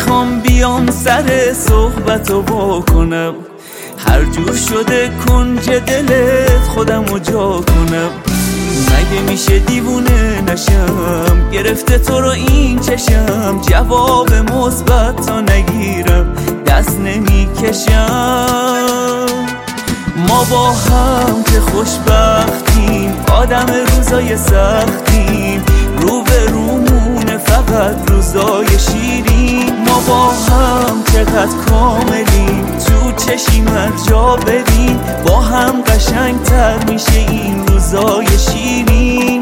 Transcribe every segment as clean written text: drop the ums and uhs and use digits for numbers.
میخوام بیام سر صحبتو بکنم، هر جور شده کنج دلت خودمو جا کنم. مگه میشه دیوونه نشم گرفته تو رو این چشم، جواب مثبت تا نگیرم دست نمیکشم. ما با هم که خوشبختیم، آدم روزای سختیم، رو به رومونه فقط روزای شیرین. ما با هم چقدر کاملیم، تو چشیم هر جا بریم، با هم قشنگتر میشه این روزای شیرین.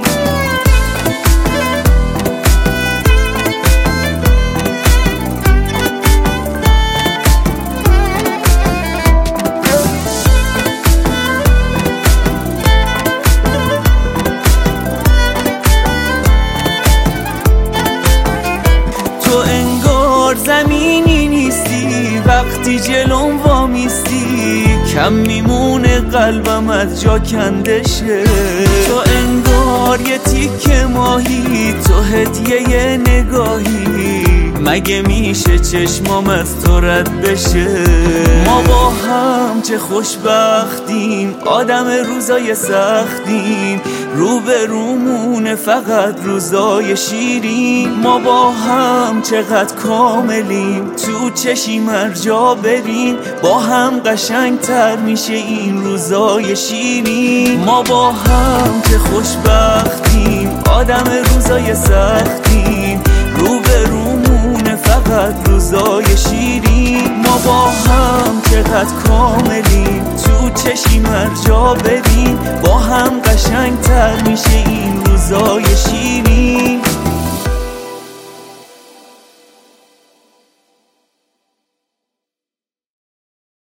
تو انگار زمینی نیستی، وقتی جلوم وامیستی کم میمونه قلبم از جا کنده شه. تو انگار یه تیکه ماهی، تو هدیه نگاهی، مگه میشه چشمام از تو رد بشه. ما با هم چه خوشبختیم، آدم روزای سختیم، رو به رومونه فقط روزای شیرین. ما با هم چقدر کاملیم، تو چشیم هر جا بریم، با هم قشنگتر میشه این روزای شیرین. ما با هم چه خوشبختیم، آدم روزای سختیم، رو به رومونه فقط روزای شیرین. ما با هم چقدر کاملیم، تو چشیم هر جا بریم، با هم قشنگتر میشه این روزای شیرین.